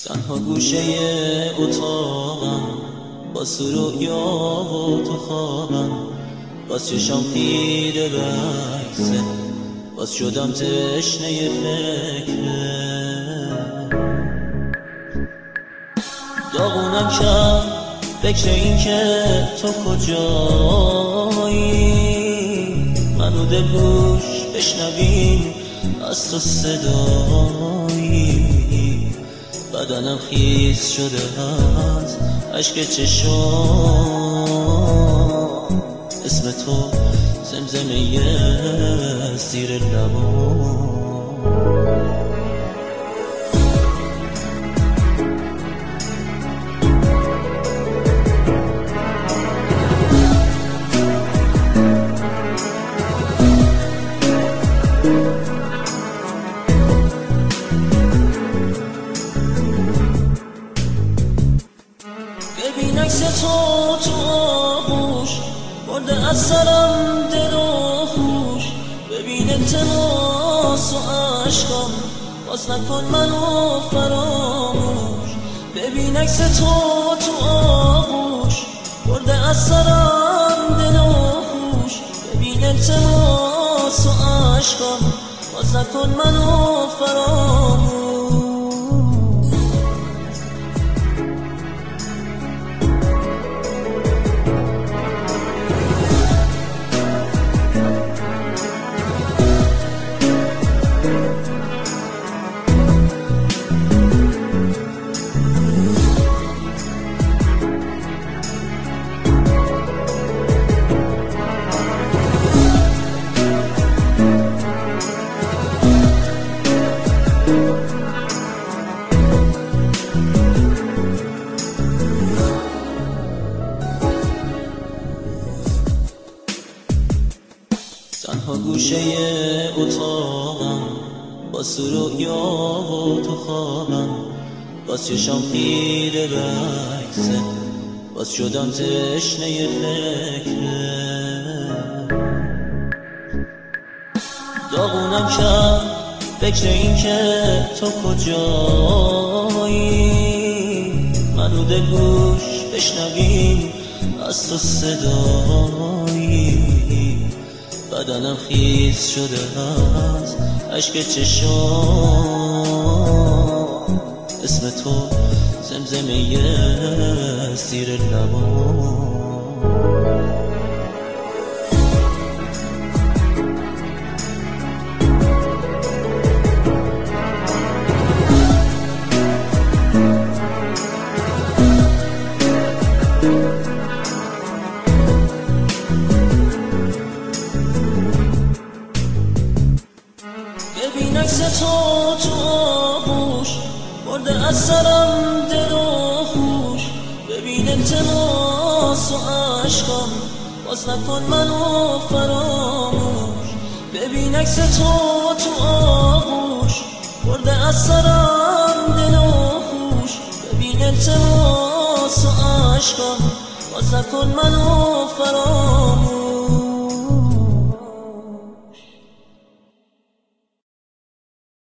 تنها گوشه اتاقم با سرویا و تو خوابم، باز چشم خیره به عکست، باز شدم تشنه فکره. داغونم کرد فکر این که تو کجایی، منو دلگوش بشنوین از تو صدایی. بدنم خیس شده از عشق چشام، اسم تو زمزمه زیر لبام. ببین عکس تو آغوش برده از سرم دل و هوش. ببین التماس و عشقم باز نکن منو فراموش. ببین عکس تو آغوش برده از سرم دل و هوش. ببین التماس و عشقم باز نکن منو فراموش. تنها گوشه اتاقم با سرویا و تو خوابم، باز چشم خیره به عکست، باز شدم تشنه فکره. داغونم کرد فکر این که تو کجایی، منو دلگوش بشنوین از تو صدایی. بدنم خیس شده از عشق چشام، اسم تو زمزمه زیر لبام. ببین عکس تو آغوش برده از سرم دل و هوش. ببین التماس و عشقم باز نکن منو فراموش. ببین عکس تو آغوش برده از سرم دل و هوش. ببین التماس و عشقم باز نکن منو فراموش.